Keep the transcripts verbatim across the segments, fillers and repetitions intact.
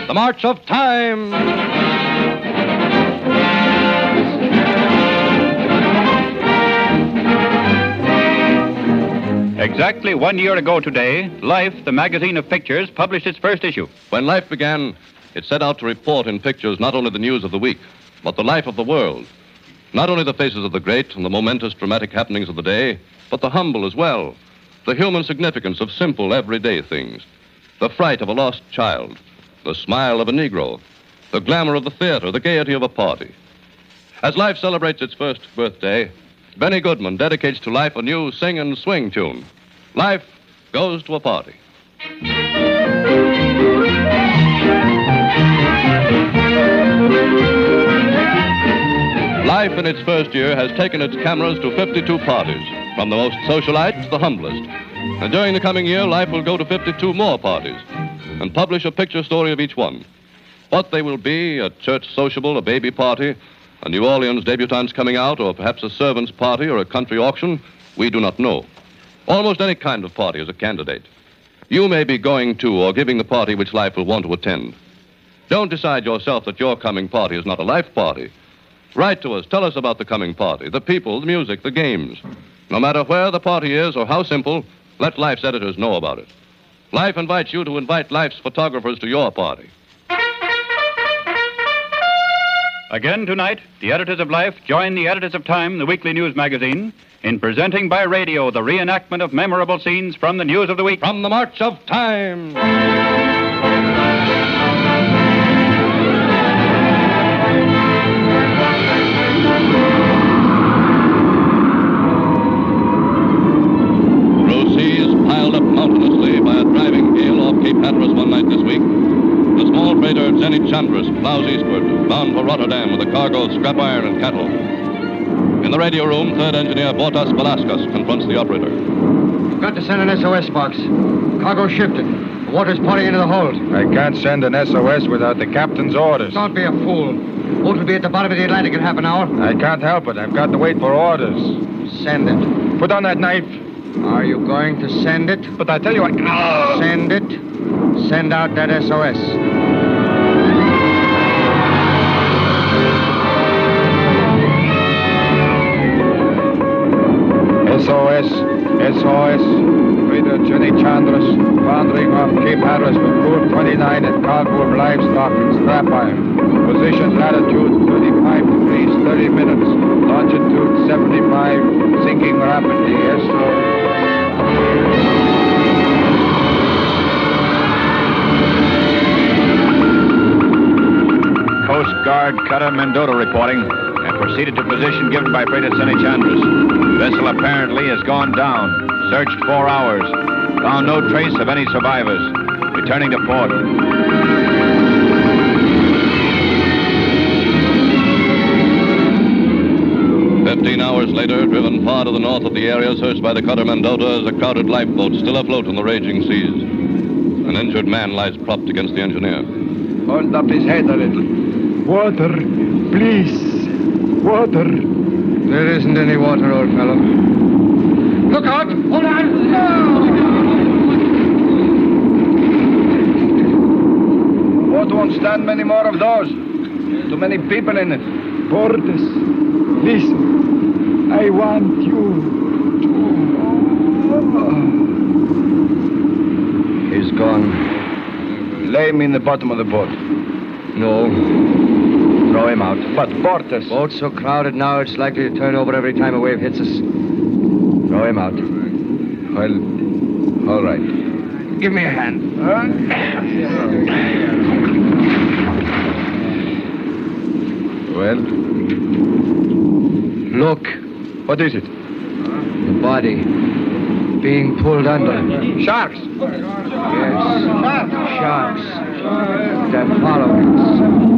The March of Time. Exactly one year ago today, Life, the magazine of pictures, published its first issue. When Life began, it set out to report in pictures not only the news of the week, but the life of the world. Not only the faces of the great and the momentous dramatic happenings of the day, but the humble as well. The human significance of simple, everyday things. The fright of a lost child. The smile of a Negro. The glamour of the theater. The gaiety of a party. As Life celebrates its first birthday, Benny Goodman dedicates to Life a new sing and swing tune. Life goes to a party. Life in its first year has taken its cameras to fifty-two parties, from the most socialite to the humblest. And during the coming year, Life will go to fifty-two more parties and publish a picture story of each one. What they will be, a church sociable, a baby party, a New Orleans debutante's coming out, or perhaps a servant's party or a country auction, we do not know. Almost any kind of party is a candidate. You may be going to or giving the party which Life will want to attend. Don't decide yourself that your coming party is not a Life party. Write to us. Tell us about the coming party, the people, the music, the games. No matter where the party is or how simple, let Life's editors know about it. Life invites you to invite Life's photographers to your party. Again tonight, the editors of Life join the editors of Time, the weekly news magazine, in presenting by radio the reenactment of memorable scenes from the news of the week. From the March of Time. Piled up mountainously by a driving gale off Cape Hatteras one night this week, the small freighter Zenit Chandris plows eastward, bound for Rotterdam with a cargo of scrap iron and cattle. In the radio room, third engineer Bortas Velasquez confronts the operator. You've got to send an S O S box. Cargo shifted. The water's pouring into the hold. I can't send an S O S without the captain's orders. Don't be a fool. Boat will be at the bottom of the Atlantic in half an hour. I can't help it. I've got to wait for orders. Send it. Put on that knife. Are you going to send it? But I tell you, I... Oh! Send it. Send out that S O S. S O S. S O S. Freighter Zenit Chandris, foundering off Cape Hatteras with crew twenty-nine and cargo of livestock and scrap iron. Position latitude thirty-five degrees, thirty minutes. Longitude seventy-five, sinking rapidly. Yes, sir. Coast Guard cutter Mendota reporting and proceeded to position given by freighter Zenit Chandris. Vessel apparently has gone down. Searched four hours. Found no trace of any survivors. Returning to port. Fifteen hours later, driven far to the north of the area searched by the cutter Mendota, is a crowded lifeboat still afloat on the raging seas. An injured man lies propped against the engineer. Hold up his head a little. Water, please. Water. There isn't any water, old fellow. Look out! Hold on! The boat won't stand many more of those. Too many people in it. Bordes, listen. I want you to... He's gone. Lay him in the bottom of the boat. No. Throw him out. But Bordes... Boat's so crowded now, it's likely to turn over every time a wave hits us. Throw him out. Well, all right. Give me a hand. Huh? Well? Look. What is it? The body. Being pulled under. Sharks! Yes. Sharks. They're following us.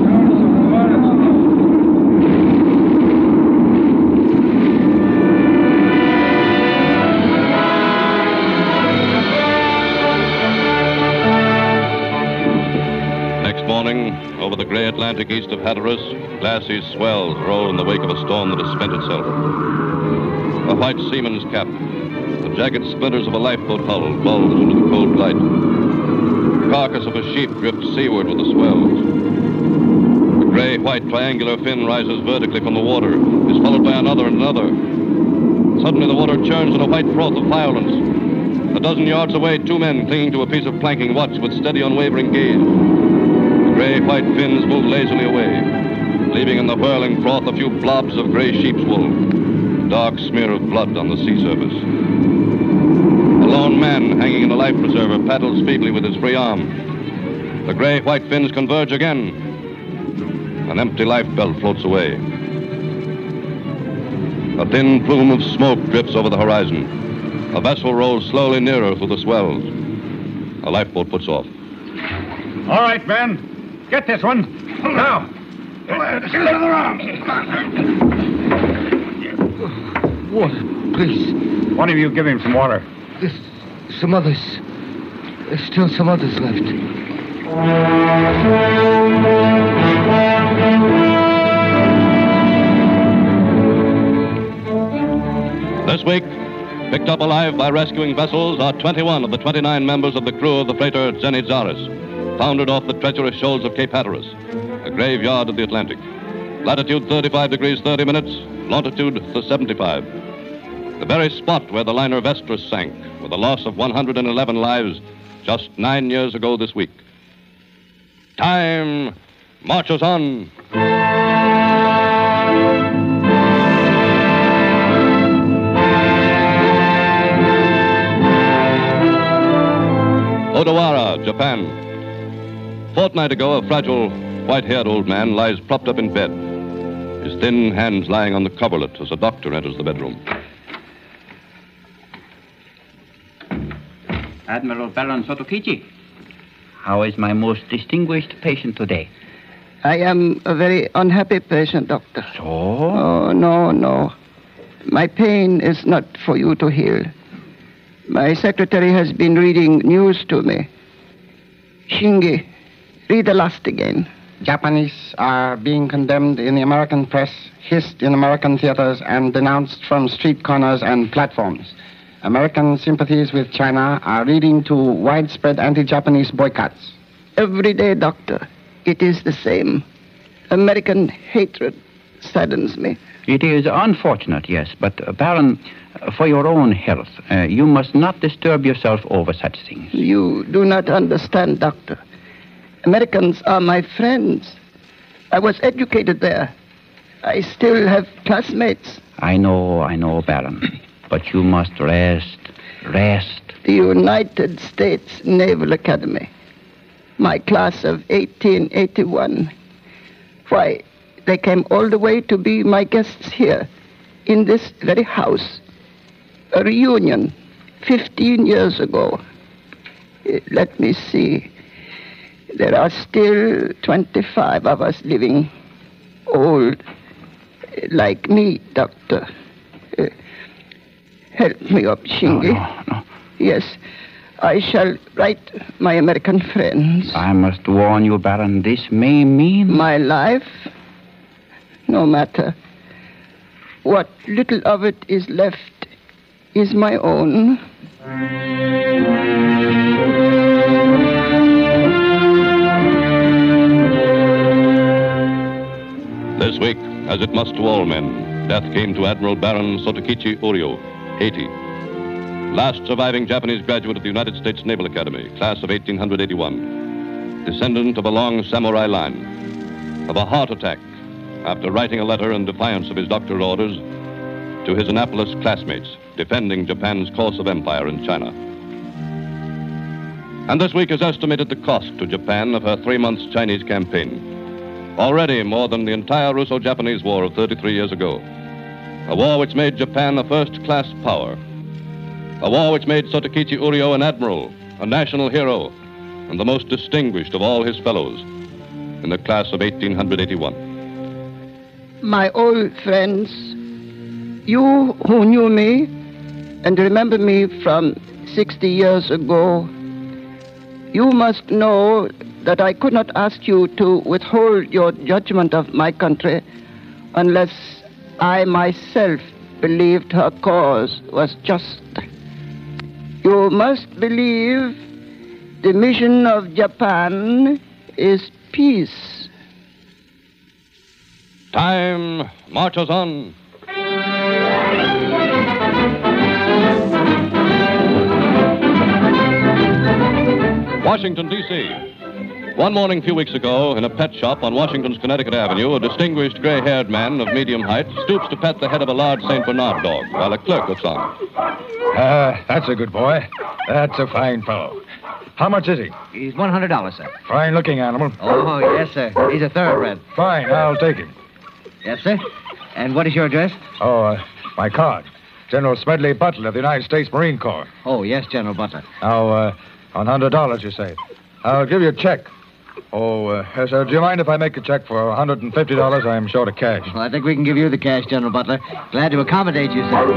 Over the gray Atlantic east of Hatteras, glassy swells roll in the wake of a storm that has spent itself. A white seaman's cap, the jagged splinters of a lifeboat hull bulge into the cold light. carcass of a sheep drifts seaward with the swells. The gray-white triangular fin rises vertically from the water, is followed by another and another. Suddenly the water churns in a white froth of violence. A dozen yards away, two men clinging to a piece of planking watch with steady, unwavering gaze. The gray-white fins move lazily away, leaving in the whirling froth a few blobs of gray sheep's wool, a dark smear of blood on the sea surface. A lone man hanging in a life preserver paddles feebly with his free arm. The gray-white fins converge again. An empty life belt floats away. A thin plume of smoke drifts over the horizon. A vessel rolls slowly nearer through the swells. A lifeboat puts off. All right, Ben. Get this one. Now. Water, please. One of you give him some water. There's some others. There's still some others left. This week, picked up alive by rescuing vessels are twenty-one of the twenty-nine members of the crew of the freighter Zenit Zaris, foundered off the treacherous shoals of Cape Hatteras, a graveyard of the Atlantic. Latitude thirty-five degrees thirty minutes, longitude seventy-five. The very spot where the liner Vestris sank, with a loss of one hundred eleven lives just nine years ago this week. Time marches on. Odawara, Japan. Fortnight ago, a fragile, white-haired old man lies propped up in bed, his thin hands lying on the coverlet as a doctor enters the bedroom. Admiral Baron Sotokichi, how is my most distinguished patient today? I am a very unhappy patient, Doctor. So? Oh, no, no. My pain is not for you to heal. My secretary has been reading news to me. Shingi, read the last again. Japanese are being condemned in the American press, hissed in American theaters, and denounced from street corners and platforms. American sympathies with China are leading to widespread anti-Japanese boycotts. Every day, Doctor, it is the same. American hatred saddens me. It is unfortunate, yes, but uh, Baron, uh, for your own health, uh, you must not disturb yourself over such things. You do not understand, Doctor. Americans are my friends. I was educated there. I still have classmates. I know, I know, Baron. But you must rest, rest. The United States Naval Academy. My class of eighteen eighty-one. Why, they came all the way to be my guests here, in this very house. A reunion, fifteen years ago. Uh, Let me see. There are still twenty-five of us living. Old. uh, Like me, Doctor. Uh, help me up, Shingi. No, no, no. Yes, I shall write my American friends. I must warn you, Baron, this may mean... My life? No matter. What little of it is left is my own. This week, as it must to all men, death came to Admiral Baron Sotokichi Uryo, eighty. Last surviving Japanese graduate of the United States Naval Academy, class of eighteen eighty-one. Descendant of a long samurai line. Of a heart attack after writing a letter in defiance of his doctor's orders to his Annapolis classmates, defending Japan's course of empire in China. And this week has estimated the cost to Japan of her three months Chinese campaign. Already more than the entire Russo-Japanese War of thirty-three years ago. A war which made Japan a first-class power. A war which made Sotokichi Uryo an admiral, a national hero, and the most distinguished of all his fellows in the class of eighteen eighty-one. My old friends, you who knew me and remember me from sixty years ago, you must know that I could not ask you to withhold your judgment of my country unless I myself believed her cause was just. You must believe The mission of Japan is peace. Time marches on. Washington, D C One morning a few weeks ago, in a pet shop on Washington's Connecticut Avenue, a distinguished gray-haired man of medium height stoops to pet the head of a large Saint Bernard dog while a clerk looks on. Ah, that's a good boy. That's a fine fellow. How much is he? He's one hundred dollars, sir. Fine-looking animal. Oh, yes, sir. He's a thoroughbred. Fine, I'll take him. Yes, sir. And what is your address? Oh, uh, my card. General Smedley Butler of the United States Marine Corps. Oh, yes, General Butler. Now, uh, one hundred dollars, you say. I'll give you a check. Oh, uh, yes, sir, do you mind if I make a check for one hundred fifty dollars? I'm short of cash. Well, I think we can give you the cash, General Butler. Glad to accommodate you, sir.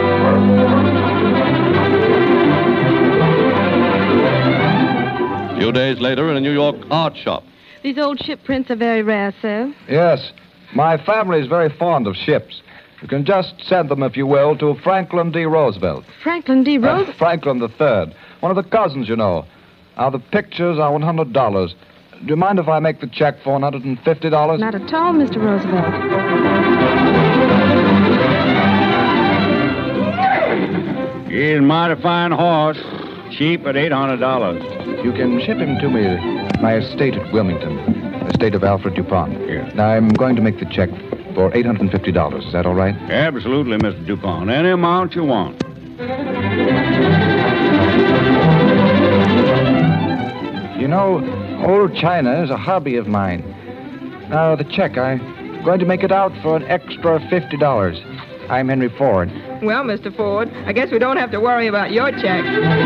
A few days later, in a New York art shop. These old ship prints are very rare, sir. Yes. My family is very fond of ships. You can just send them, if you will, to Franklin D. Roosevelt. Franklin D. Roosevelt? Uh, Franklin the Third. One of the cousins, you know. Now, the pictures are one hundred dollars. Do you mind if I make the check for one hundred fifty dollars? Not at all, Mister Roosevelt. He's a mighty fine horse. Cheap at eight hundred dollars. You can ship him to me, my estate at Wilmington, estate of Alfred DuPont. Yeah. Now, I'm going to make the check for eight hundred fifty dollars. Is that all right? Absolutely, Mister DuPont. Any amount you want. You know, old China is a hobby of mine. Now, the check, I'm going to make it out for an extra fifty dollars. I'm Henry Ford. Well, Mister Ford, I guess we don't have to worry about your check.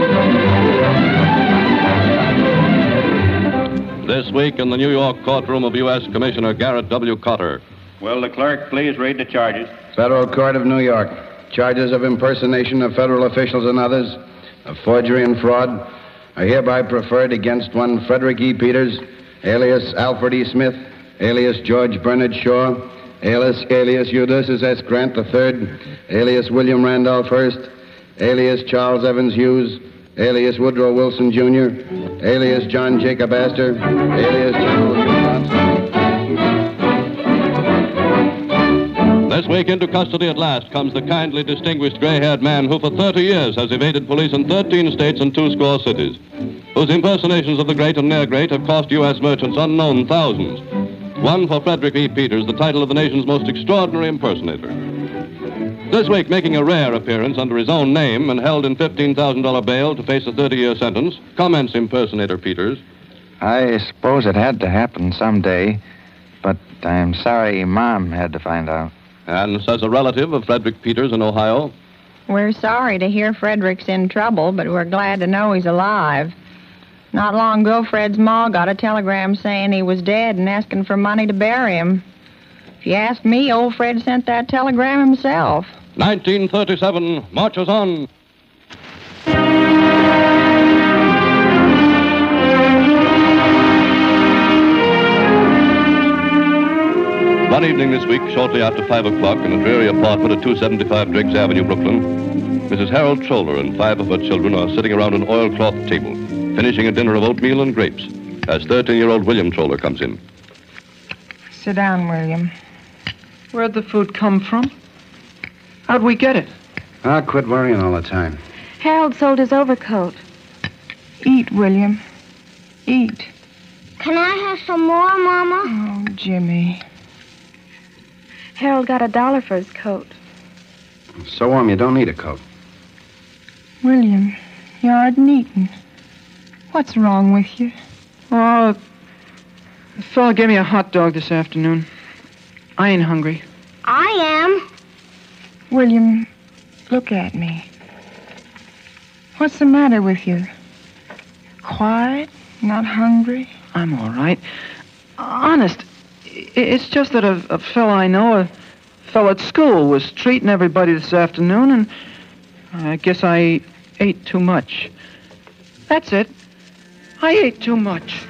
This week in the New York courtroom of U S Commissioner Garrett W. Cotter. Will the clerk please read the charges? Federal Court of New York. Charges of impersonation of federal officials and others, of forgery and fraud, are hereby preferred against one Frederick E. Peters, alias Alfred E. Smith, alias George Bernard Shaw, alias, alias Ulysses S. Grant the Third, alias William Randolph Hearst, alias Charles Evans Hughes, alias Woodrow Wilson Junior, alias John Jacob Astor, alias General Johnson. This week into custody at last comes the kindly distinguished gray-haired man who for thirty years has evaded police in thirteen states and two score cities, whose impersonations of the great and near great have cost U S merchants unknown thousands. One for Frederick E. Peters, the title of the nation's most extraordinary impersonator. This week, making a rare appearance under his own name and held in fifteen thousand dollars bail to face a thirty-year sentence, comments impersonator Peters. I suppose it had to happen someday, but I'm sorry Mom had to find out. And says a relative of Frederick Peters in Ohio. We're sorry to hear Frederick's in trouble, but we're glad to know he's alive. Not long ago, Fred's ma got a telegram saying he was dead and asking for money to bury him. If you ask me, old Fred sent that telegram himself. nineteen thirty-seven marches on. One evening this week, shortly after five o'clock, in a dreary apartment at two seventy-five Driggs Avenue, Brooklyn, Missus Harold Troller and five of her children are sitting around an oilcloth table, finishing a dinner of oatmeal and grapes, as thirteen-year-old William Troller comes in. Sit down, William. Where'd the food come from? How'd we get it? Ah, quit worrying all the time. Harold sold his overcoat. Eat, William. Eat. Can I have some more, Mama? Oh, Jimmy. Harold got a dollar for his coat. It's so warm you don't need a coat. William, you aren't eating. What's wrong with you? Oh, the fella gave me a hot dog this afternoon. I ain't hungry. I am. William, look at me. What's the matter with you? Quiet? Not hungry? I'm all right. Honest, it's just that a, a fella I know, a fella at school, was treating everybody this afternoon, and I guess I ate too much. That's it. I ate too much.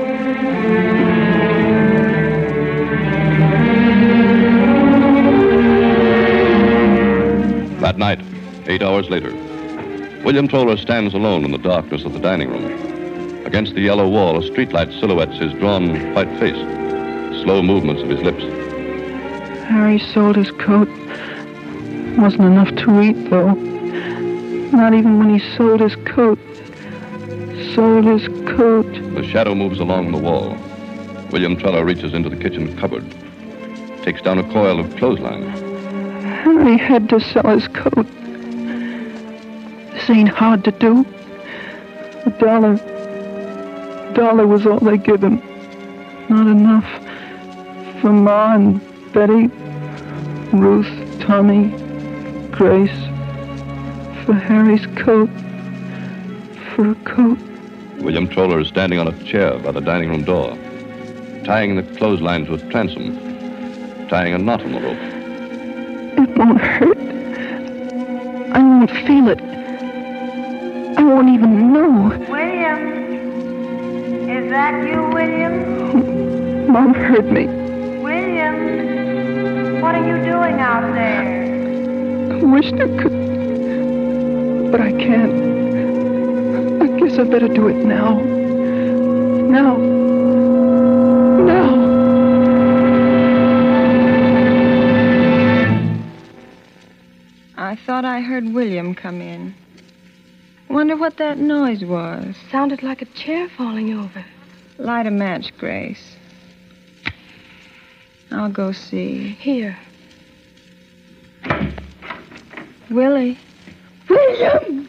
That night, eight hours later, William Troller stands alone in the darkness of the dining room. Against the yellow wall, a streetlight silhouettes his drawn white face, slow movements of his lips. Harry sold his coat. Wasn't enough to eat, though. Not even when he sold his coat. Sold his coat. The shadow moves along the wall. William Treller reaches into the kitchen cupboard, takes down a coil of clothesline. Henry had to sell his coat. This ain't hard to do. A dollar. A dollar was all they give him. Not enough. For Ma and Betty, Ruth, Tommy, Grace. For Harry's coat. For a coat. William Troller is standing on a chair by the dining room door, tying the clothesline to a transom, tying a knot on the rope. It won't hurt. I won't feel it. I won't even know. William? Is that you, William? Mom heard me. William? What are you doing out there? I wished I could, but I can't. I guess I better do it now. Now. Now. I thought I heard William come in. Wonder what that noise was. Sounded like a chair falling over. Light a match, Grace. I'll go see. Here. Willie. William!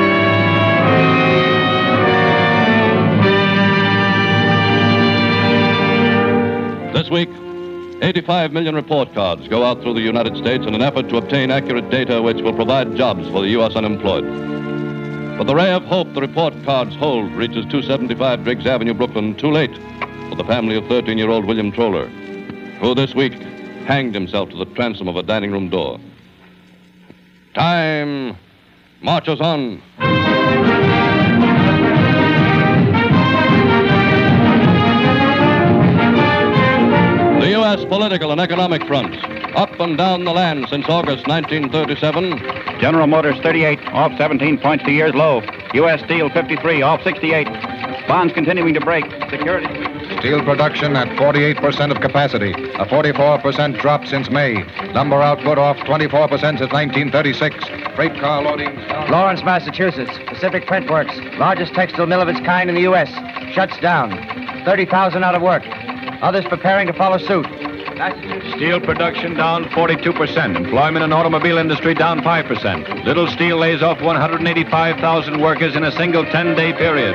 This week, eighty-five million report cards go out through the United States in an effort to obtain accurate data which will provide jobs for the U S unemployed. But the ray of hope the report cards hold reaches two seventy-five Driggs Avenue, Brooklyn, too late for the family of thirteen-year-old William Troller, who this week hanged himself to the transom of a dining room door. Time marches on. The U S political and economic fronts, up and down the land since August nineteen thirty-seven. General Motors thirty-eight, off seventeen points to year's low. U S Steel fifty-three, off sixty-eight. Bonds continuing to break. Security. Steel production at forty-eight percent of capacity, a forty-four percent drop since May. Lumber output off twenty-four percent since nineteen thirty-six. Freight car loading. Lawrence, Massachusetts. Pacific Print Works, largest textile mill of its kind in the U S, shuts down. thirty thousand out of work. Others preparing to follow suit. Steel production down forty-two percent. Employment in automobile industry down five percent. Little Steel lays off one hundred eighty-five thousand workers in a single ten-day period.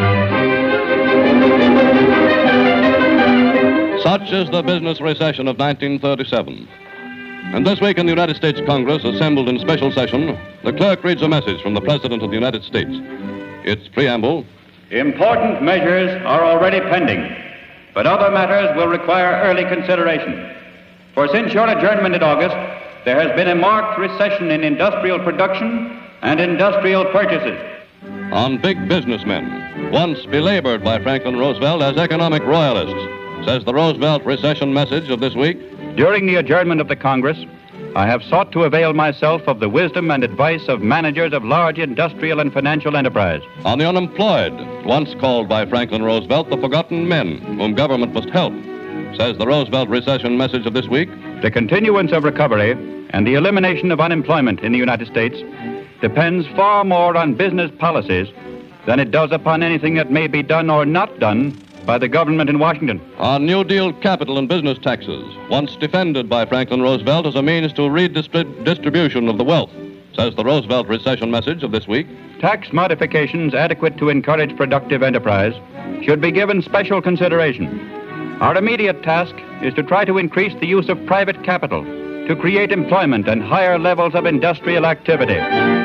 Such is the business recession of nineteen thirty-seven. And this week in the United States Congress, assembled in special session, the clerk reads a message from the President of the United States. Its preamble: Important measures are already pending, but other matters will require early consideration. For since your adjournment in August, there has been a marked recession in industrial production and industrial purchases. On big businessmen, once belabored by Franklin Roosevelt as economic royalists, says the Roosevelt recession message of this week. During the adjournment of the Congress, I have sought to avail myself of the wisdom and advice of managers of large industrial and financial enterprise. On the unemployed, once called by Franklin Roosevelt the forgotten men whom government must help, says the Roosevelt recession message of this week. The continuance of recovery and the elimination of unemployment in the United States depends far more on business policies than it does upon anything that may be done or not done by the government in Washington. On New Deal capital and business taxes, once defended by Franklin Roosevelt as a means to redistribution of the wealth, says the Roosevelt recession message of this week. Tax modifications adequate to encourage productive enterprise should be given special consideration. Our immediate task is to try to increase the use of private capital to create employment and higher levels of industrial activity.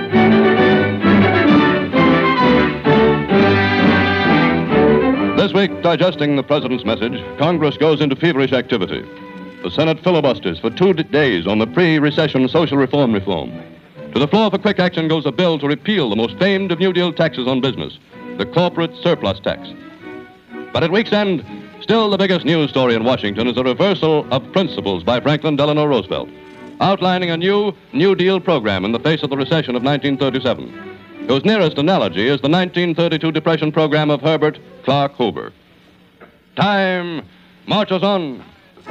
This week, digesting the President's message, Congress goes into feverish activity. The Senate filibusters for two d- days on the pre-recession social reform reform. To the floor for quick action goes a bill to repeal the most famed of New Deal taxes on business, the corporate surplus tax. But at week's end, still the biggest news story in Washington is a reversal of principles by Franklin Delano Roosevelt, outlining a new New Deal program in the face of the recession of nineteen thirty-seven. whose nearest analogy is the nineteen thirty-two Depression program of Herbert Clark Hoover. Time marches on.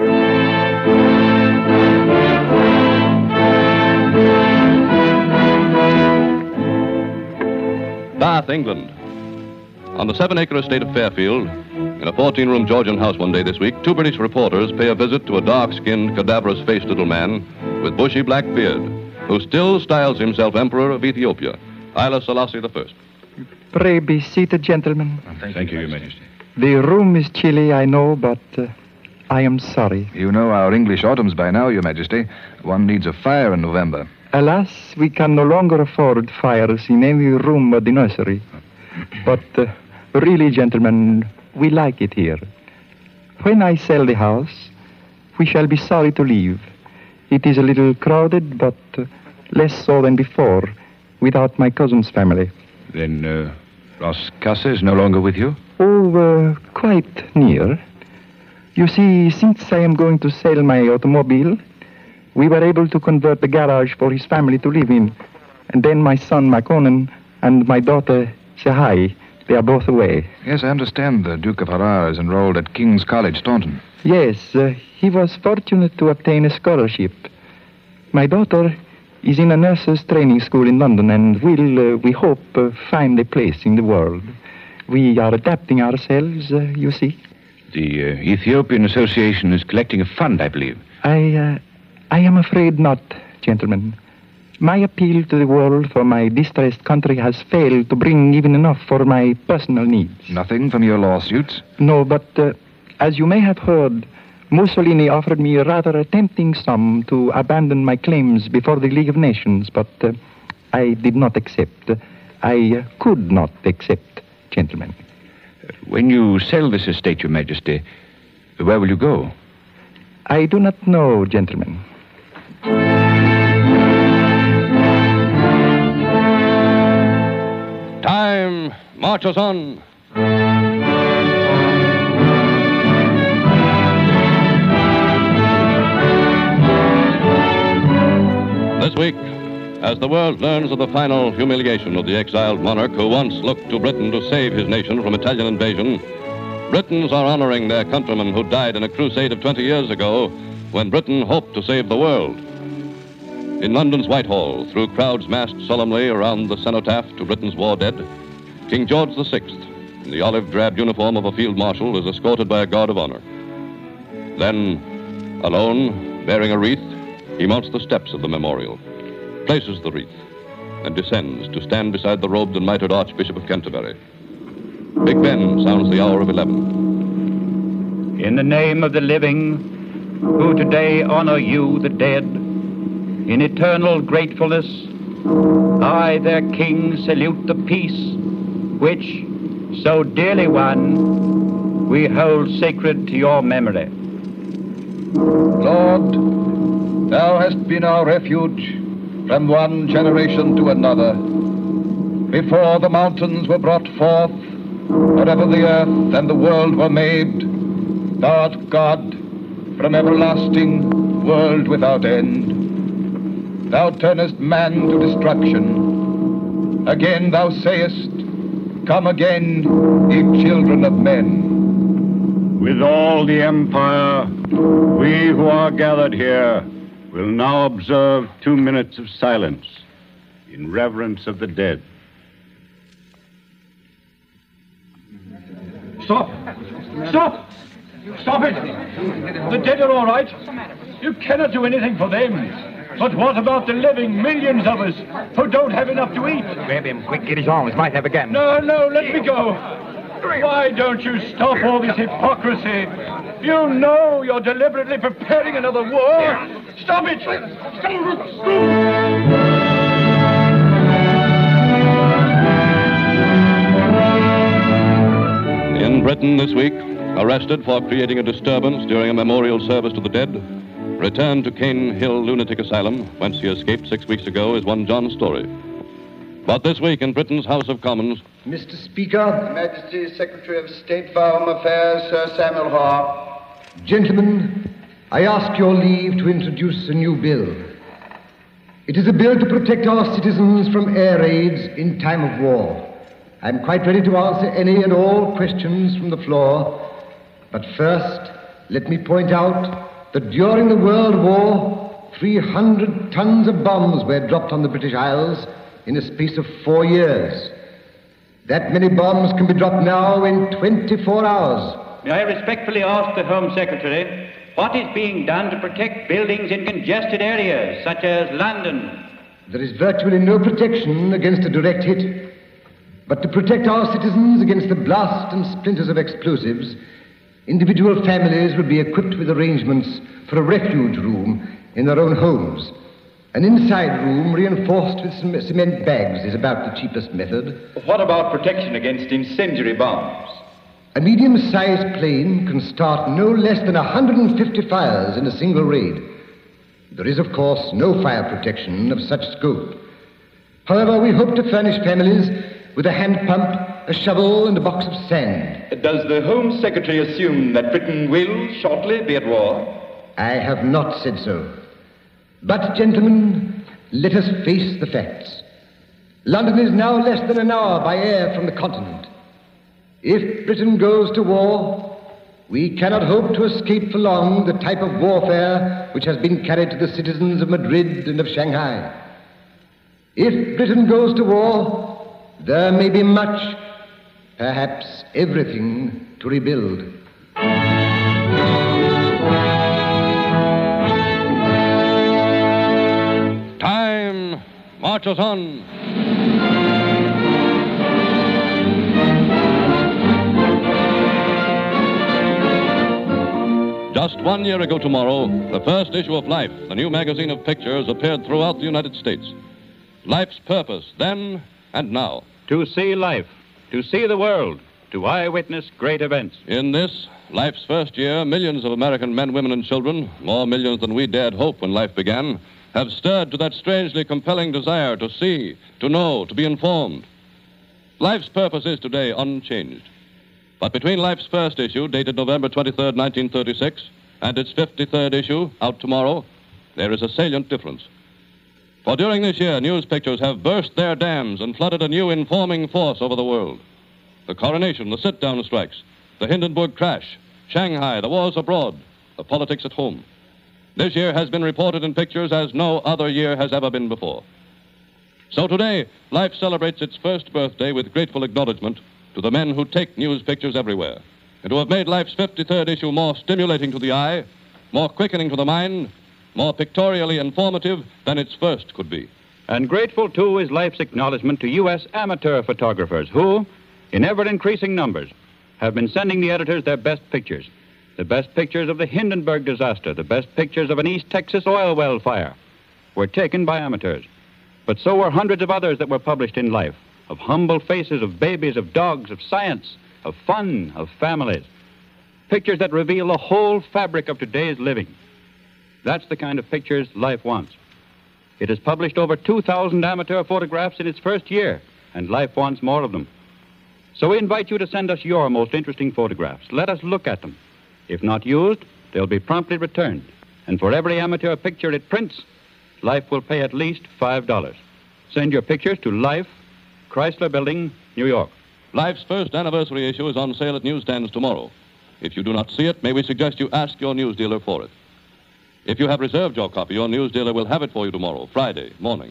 Bath, England. On the seven-acre estate of Fairfield, in a fourteen-room Georgian house one day this week, two British reporters pay a visit to a dark-skinned, cadaverous-faced little man with bushy black beard, who still styles himself Emperor of Ethiopia, Haile Selassie the First. Pray be seated, gentlemen. Thank, Thank you, Your Majesty. The room is chilly, I know, but uh, I am sorry. You know our English autumns by now, Your Majesty. One needs a fire in November. Alas, we can no longer afford fires in any room but the nursery. But uh, really, gentlemen, we like it here. When I sell the house, we shall be sorry to leave. It is a little crowded, but uh, less so than before, without my cousin's family. Then uh, Ross Casse is no longer with you? Oh, uh, quite near. You see, since I am going to sell my automobile, we were able to convert the garage for his family to live in. And then my son, Makonnen, and my daughter, Sehai, they are both away. Yes, I understand the Duke of Harrar is enrolled at King's College, Taunton. Yes, uh, he was fortunate to obtain a scholarship. My daughter is in a nurse's training school in London and will, uh, we hope, uh, find a place in the world. We are adapting ourselves, uh, you see. The uh, Ethiopian Association is collecting a fund, I believe. I, uh, I am afraid not, gentlemen. My appeal to the world for my distressed country has failed to bring even enough for my personal needs. Nothing from your lawsuits? No, but uh, as you may have heard, Mussolini offered me a rather tempting sum to abandon my claims before the League of Nations, but uh, I did not accept. I uh, could not accept, gentlemen. When you sell this estate, Your Majesty, where will you go? I do not know, gentlemen. Time marches on. This week, as the world learns of the final humiliation of the exiled monarch who once looked to Britain to save his nation from Italian invasion, Britons are honoring their countrymen who died in a crusade of twenty years ago when Britain hoped to save the world. In London's Whitehall, through crowds massed solemnly around the cenotaph to Britain's war dead, King George the Sixth, in the olive-drab uniform of a field marshal, is escorted by a guard of honor. Then, alone, bearing a wreath, he mounts the steps of the memorial, places the wreath, and descends to stand beside the robed and mitred Archbishop of Canterbury. Big Ben sounds the hour of eleven. In the name of the living, who today honor you, the dead, in eternal gratefulness, I, their king, salute the peace which, so dearly won, we hold sacred to your memory. Lord, thou hast been our refuge from one generation to another. Before the mountains were brought forth, wherever the earth and the world were made, thou art God from everlasting, world without end. Thou turnest man to destruction. Again thou sayest, come again, ye children of men. With all the empire, we who are gathered here will now observe two minutes of silence in reverence of the dead. Stop! Stop! Stop it! The dead are all right. You cannot do anything for them. But what about the living millions of us who don't have enough to eat? Grab him, quick, get his arms, might have a gun. No, no, let me go. Why don't you stop all this hypocrisy? You know you're deliberately preparing another war. Stop it! In Britain this week, arrested for creating a disturbance during a memorial service to the dead, returned to Cane Hill Lunatic Asylum, whence he escaped six weeks ago, is one John Story. But this week in Britain's House of Commons... Mister Speaker, Her Majesty's Secretary of State for Home Affairs, Sir Samuel Hoare. Gentlemen, I ask your leave to introduce a new bill. It is a bill to protect our citizens from air raids in time of war. I'm quite ready to answer any and all questions from the floor. But first, let me point out that during the World War, three hundred tons of bombs were dropped on the British Isles in a space of four years. That many bombs can be dropped now in twenty-four hours. May I respectfully ask the Home Secretary, what is being done to protect buildings in congested areas, such as London? There is virtually no protection against a direct hit. But to protect our citizens against the blast and splinters of explosives, individual families will be equipped with arrangements for a refuge room in their own homes. An inside room reinforced with some cement bags is about the cheapest method. What about protection against incendiary bombs? A medium-sized plane can start no less than one hundred fifty fires in a single raid. There is, of course, no fire protection of such scope. However, we hope to furnish families with a hand pump, a shovel, and a box of sand. Does the Home Secretary assume that Britain will shortly be at war? I have not said so. But, gentlemen, let us face the facts. London is now less than an hour by air from the continent. If Britain goes to war, we cannot hope to escape for long the type of warfare which has been carried to the citizens of Madrid and of Shanghai. If Britain goes to war, there may be much, perhaps everything, to rebuild. Time marches on. Just one year ago tomorrow, the first issue of Life, the new magazine of pictures, appeared throughout the United States. Life's purpose, then and now. To see life, to see the world, to eyewitness great events. In this, Life's first year, millions of American men, women, and children, more millions than we dared hope when life began, have stirred to that strangely compelling desire to see, to know, to be informed. Life's purpose is today unchanged. But between Life's first issue, dated November twenty-third, nineteen thirty-six, and its fifty-third issue, out tomorrow, there is a salient difference. For during this year, news pictures have burst their dams and flooded a new informing force over the world. The coronation, the sit-down strikes, the Hindenburg crash, Shanghai, the wars abroad, the politics at home. This year has been reported in pictures as no other year has ever been before. So today, Life celebrates its first birthday with grateful acknowledgement to the men who take news pictures everywhere, and who have made Life's fifty-third issue more stimulating to the eye, more quickening to the mind, more pictorially informative than its first could be. And grateful, too, is Life's acknowledgement to U S amateur photographers who, in ever-increasing numbers, have been sending the editors their best pictures. The best pictures of the Hindenburg disaster, the best pictures of an East Texas oil well fire, were taken by amateurs. But so were hundreds of others that were published in Life, of humble faces, of babies, of dogs, of science, of fun, of families. Pictures that reveal the whole fabric of today's living. That's the kind of pictures Life wants. It has published over two thousand amateur photographs in its first year, and Life wants more of them. So we invite you to send us your most interesting photographs. Let us look at them. If not used, they'll be promptly returned. And for every amateur picture it prints, Life will pay at least five dollars. Send your pictures to Life, Chrysler Building, New York. Life's first anniversary issue is on sale at newsstands tomorrow. If you do not see it, may we suggest you ask your news dealer for it. If you have reserved your copy, your news dealer will have it for you tomorrow, Friday morning.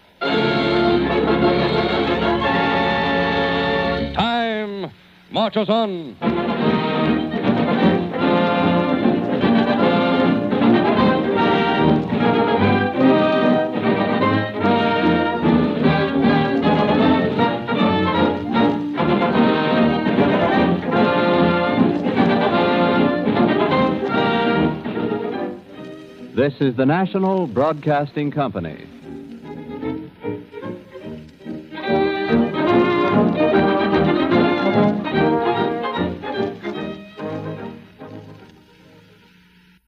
Time marches on. This is the National Broadcasting Company.